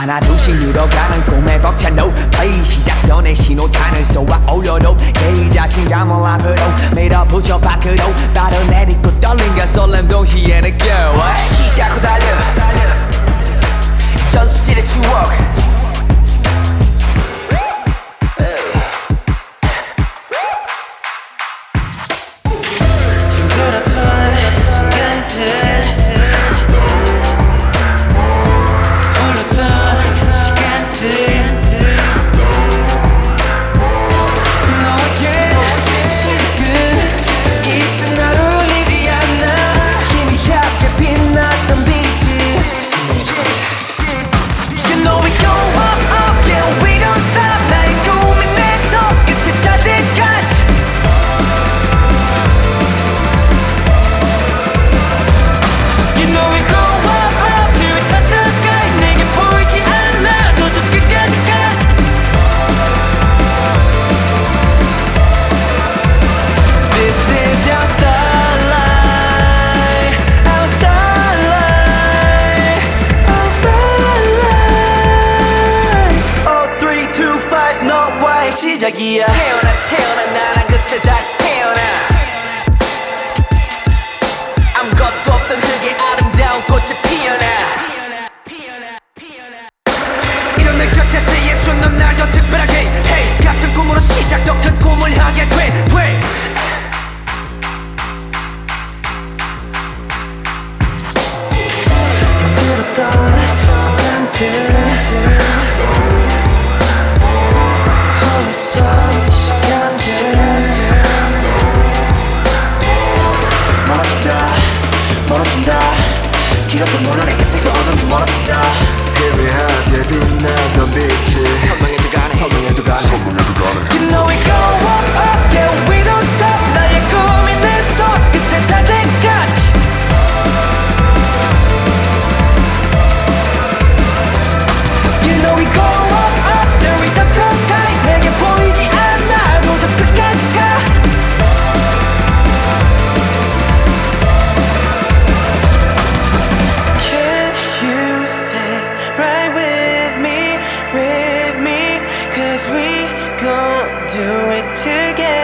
하나 둘씩 늘어가는 꿈에 벅찬 no play 시작선에 신호탄을 쏘아 올려도 개의 자신감을 앞으로 밀어붙여 밖으로 따로 내딛고 떨림과 설렘 동시에 느껴 시작 후 달려 연습실의 추억 힘들었던 순간들 시작이야 태어나 나랑 그때 다시 태어나 아무것도 없던 흙에 아름다운 꽃이 피어나 이런 내 곁에 stay 해준 넌 날 더 특별하게 hey 같은 꿈으로 시작 더 큰 꿈을 향해 돼 힘들었던 순간들 멀어진다 길었던 논란의 끝에 그 어둠이 멀어진다 희미하게 빛나던 빛이 선명해져가네 You know we go up up yeah we don't stop 나의 꿈이 내 손 끝에 닿을 때까지 You know we go up up there we touch the sky 내게 보이지 않아도 저 끝까지 가 Cause we gon' do it together